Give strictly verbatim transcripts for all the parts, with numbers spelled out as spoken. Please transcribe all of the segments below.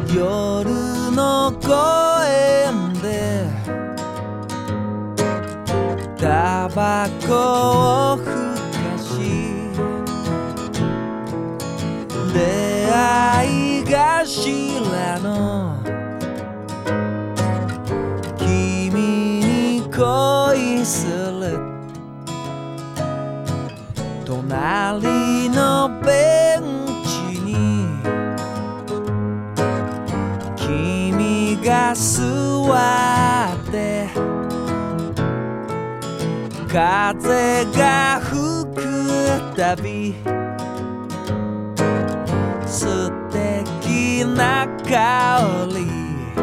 夜の公園でタバコをふかし出会い頭の君に恋する隣のベンチに君が座って風が吹くたび素敵な香り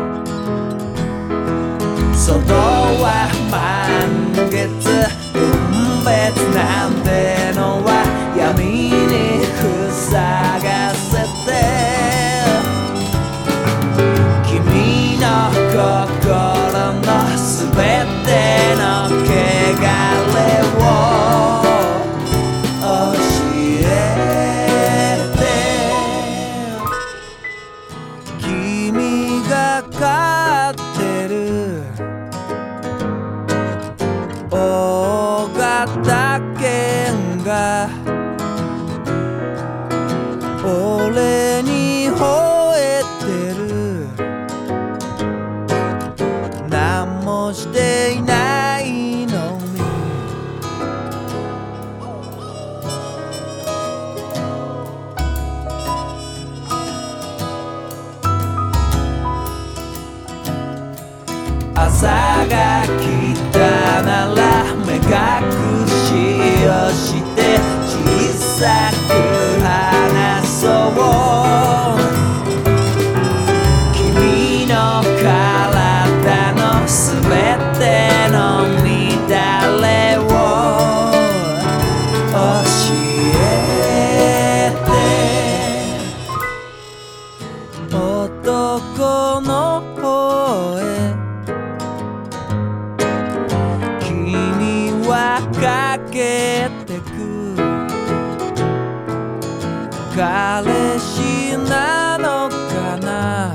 外は満月分別なんてのは闇に塞がせて君の心の全ての汚れを教えて君が飼ってる大型犬が俺に吠えてる何もしていないのに朝が来たなら目隠しをして小さく話そう君の体のすべての乱れを教えて男の方へかけてく彼氏なのかな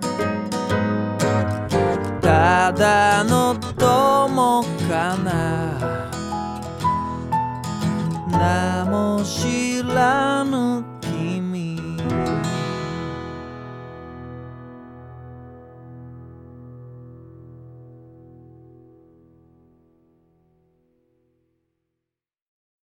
ただの友かな名も知らぬ